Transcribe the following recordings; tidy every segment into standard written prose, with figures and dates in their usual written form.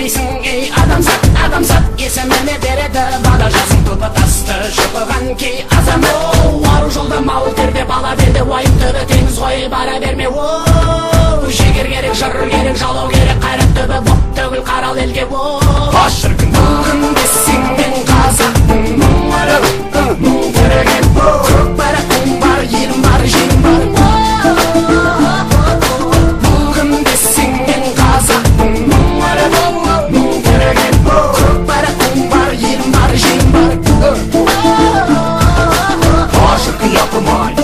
білмейсің ей адамзат, адамзат есіміне береді бала жасың топы тасты шұқыған кей азамат. Ару жолда мал терде бала белде уайым түбі теңіз ғой бара берме. Жегер керек, жыр керек, жалау керек, қайрат түбі боп төгіл қарал елге. Шіркін бүгінде сенген қазақтың мұңары мұң тіреген көк байрақтың бар, елім бар, жерім бар. Бүгінде сенген қазақтың мұңары мұң тіреген көк байрақтың бар, елім бар, жерім бар. Шіркін япырмай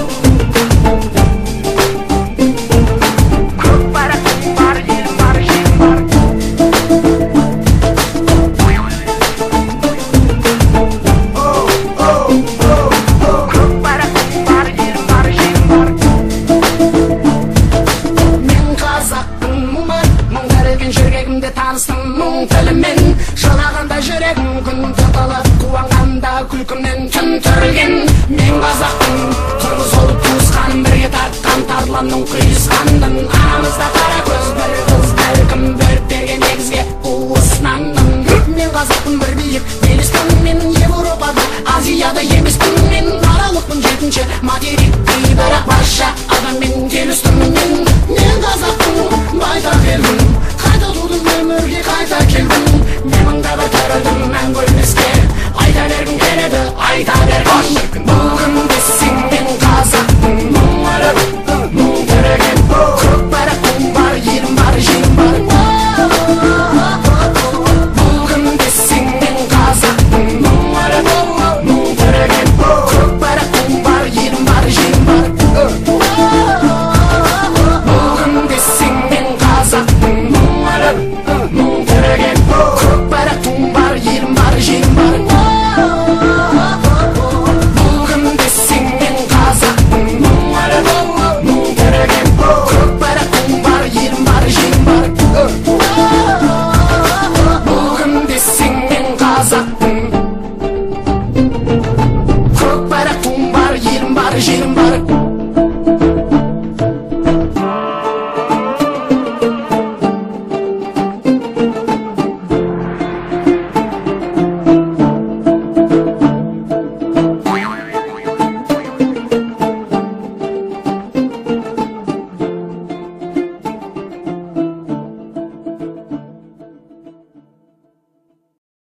мұң тілімен жылағанда жүрегім күн тұтылып қуанғанда күлкімнен түн түрілген. Мен қазақтың тұрмыс ол туысқан бірге тартқан тарланның құйысқандың анамызда қара